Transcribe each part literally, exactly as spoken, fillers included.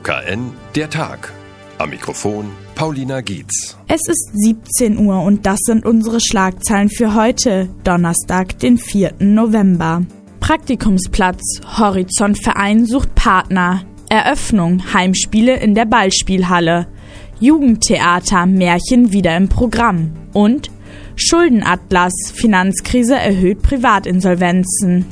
K N, der Tag. Am Mikrofon Paulina Gietz. Es ist siebzehn Uhr und das sind unsere Schlagzeilen für heute, Donnerstag, den vierten November. Praktikumsplatz, Horizont Verein sucht Partner. Eröffnung, Heimspiele in der Ballspielhalle. Jugendtheater, Märchen wieder im Programm. Und Schuldenatlas, Finanzkrise erhöht Privatinsolvenzen.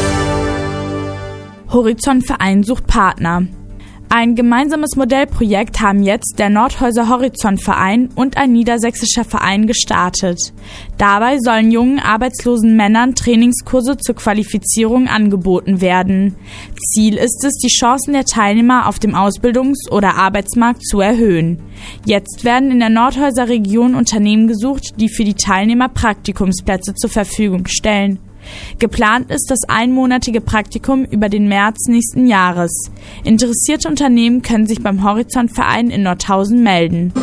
Horizont Verein sucht Partner. Ein gemeinsames Modellprojekt haben jetzt der Nordhäuser Horizont Verein und ein niedersächsischer Verein gestartet. Dabei sollen jungen arbeitslosen Männern Trainingskurse zur Qualifizierung angeboten werden. Ziel ist es, die Chancen der Teilnehmer auf dem Ausbildungs- oder Arbeitsmarkt zu erhöhen. Jetzt werden in der Nordhäuser Region Unternehmen gesucht, die für die Teilnehmer Praktikumsplätze zur Verfügung stellen. Geplant ist das einmonatige Praktikum über den März nächsten Jahres. Interessierte Unternehmen können sich beim Horizont Verein in Nordhausen melden.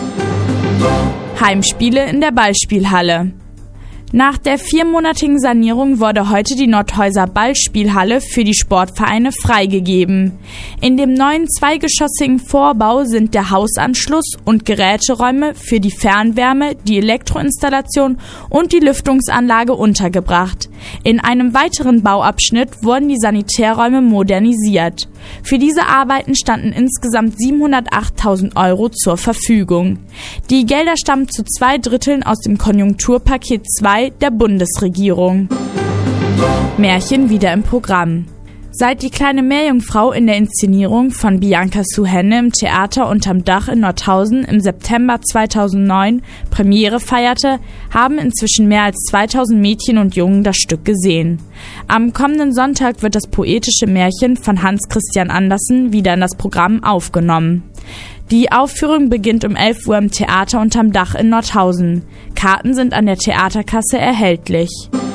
Heimspiele in der Ballspielhalle. Nach der viermonatigen Sanierung wurde heute die Nordhäuser Ballspielhalle für die Sportvereine freigegeben. In dem neuen zweigeschossigen Vorbau sind der Hausanschluss und Geräteräume für die Fernwärme, die Elektroinstallation und die Lüftungsanlage untergebracht. In einem weiteren Bauabschnitt wurden die Sanitärräume modernisiert. Für diese Arbeiten standen insgesamt siebenhundertachttausend Euro zur Verfügung. Die Gelder stammen zu zwei Dritteln aus dem Konjunkturpaket zwei der Bundesregierung. Märchen wieder im Programm. Seit die kleine Meerjungfrau in der Inszenierung von Bianca Suhenne im Theater Unterm Dach in Nordhausen im September zweitausendneun Premiere feierte, haben inzwischen mehr als zweitausend Mädchen und Jungen das Stück gesehen. Am kommenden Sonntag wird das poetische Märchen von Hans Christian Andersen wieder in das Programm aufgenommen. Die Aufführung beginnt um elf Uhr im Theater Unterm Dach in Nordhausen. Karten sind an der Theaterkasse erhältlich.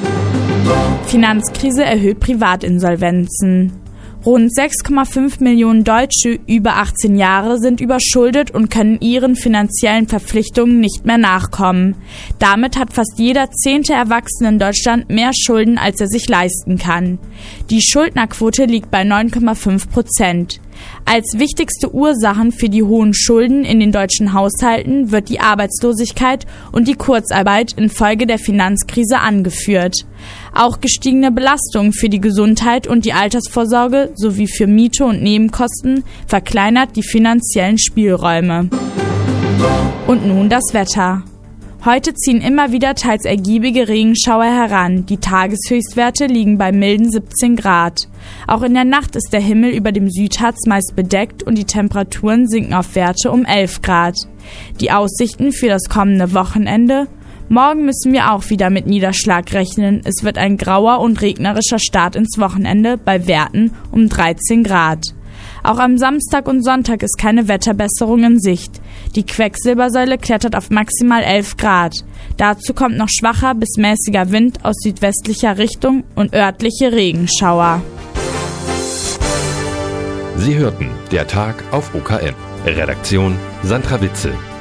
Finanzkrise erhöht Privatinsolvenzen. Rund sechs Komma fünf Millionen Deutsche über achtzehn Jahre sind überschuldet und können ihren finanziellen Verpflichtungen nicht mehr nachkommen. Damit hat fast jeder zehnte Erwachsene in Deutschland mehr Schulden, als er sich leisten kann. Die Schuldnerquote liegt bei neun Komma fünf Prozent. Als wichtigste Ursachen für die hohen Schulden in den deutschen Haushalten wird die Arbeitslosigkeit und die Kurzarbeit infolge der Finanzkrise angeführt. Auch gestiegene Belastungen für die Gesundheit und die Altersvorsorge sowie für Miete und Nebenkosten verkleinert die finanziellen Spielräume. Und nun das Wetter. Heute ziehen immer wieder teils ergiebige Regenschauer heran. Die Tageshöchstwerte liegen bei milden siebzehn Grad. Auch in der Nacht ist der Himmel über dem Südharz meist bedeckt und die Temperaturen sinken auf Werte um elf Grad. Die Aussichten für das kommende Wochenende? Morgen müssen wir auch wieder mit Niederschlag rechnen. Es wird ein grauer und regnerischer Start ins Wochenende bei Werten um dreizehn Grad. Auch am Samstag und Sonntag ist keine Wetterbesserung in Sicht. Die Quecksilbersäule klettert auf maximal elf Grad. Dazu kommt noch schwacher bis mäßiger Wind aus südwestlicher Richtung und örtliche Regenschauer. Sie hörten der Tag auf O K N. Redaktion Sandra Witzel.